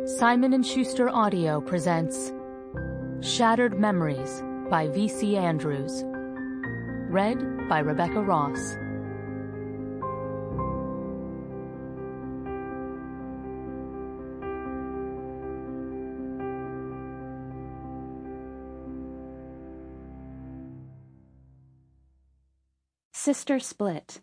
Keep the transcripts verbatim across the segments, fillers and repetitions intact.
Simon and Schuster Audio presents Shattered Memories by V C Andrews. Read by Rebecca Ross. Sister Split.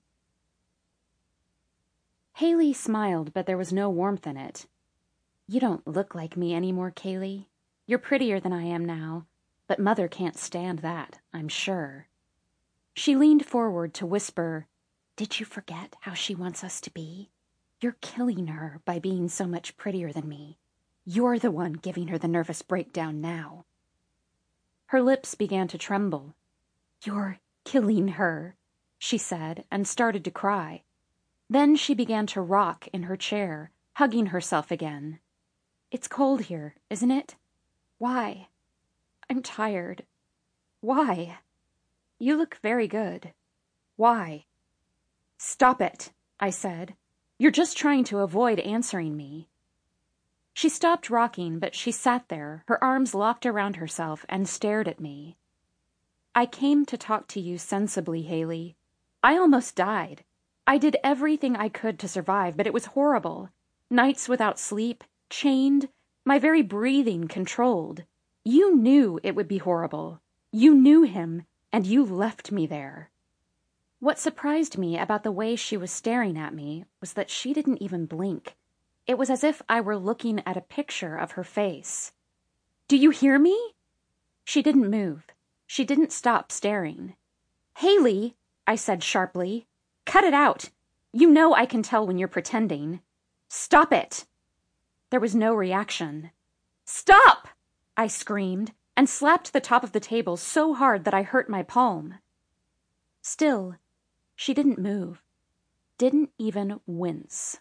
Haley smiled, but there was no warmth in it. You don't look like me anymore, Kaylee. You're prettier than I am now, but Mother can't stand that, I'm sure. She leaned forward to whisper, "Did you forget how she wants us to be? You're killing her by being so much prettier than me. You're the one giving her the nervous breakdown now." Her lips began to tremble. "You're killing her," she said, and started to cry. Then she began to rock in her chair, hugging herself again. "It's cold here, isn't it? Why? I'm tired. Why? You look very good. Why?" "Stop it," I said. "You're just trying to avoid answering me." She stopped rocking, but she sat there, her arms locked around herself, and stared at me. "I came to talk to you sensibly, Haley. I almost died. I did everything I could to survive, but it was horrible. Nights without sleep, chained, my very breathing controlled. You knew it would be horrible. You knew him, and you left me there." What surprised me about the way she was staring at me was that she didn't even blink. It was as if I were looking at a picture of her face. "Do you hear me?" She didn't move. She didn't stop staring. "Haley," I said sharply, "cut it out. You know I can tell when you're pretending. Stop it." There was no reaction. "Stop!" I screamed, and slapped the top of the table so hard that I hurt my palm. Still, she didn't move. Didn't even wince.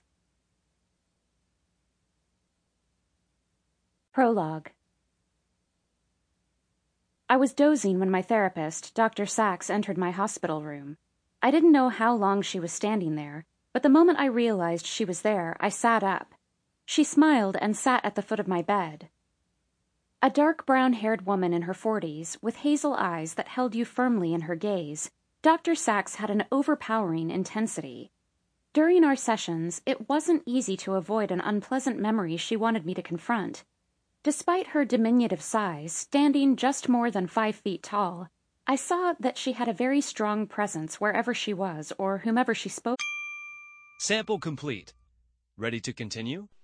Prologue. I was dozing when my therapist, Doctor Sachs, entered my hospital room. I didn't know how long she was standing there, but the moment I realized she was there, I sat up. She smiled and sat at the foot of my bed. A dark brown-haired woman in her forties, with hazel eyes that held you firmly in her gaze, Doctor Sachs had an overpowering intensity. During our sessions, it wasn't easy to avoid an unpleasant memory she wanted me to confront. Despite her diminutive size, standing just more than five feet tall, I saw that she had a very strong presence wherever she was or whomever she spoke. Sample complete. Ready to continue?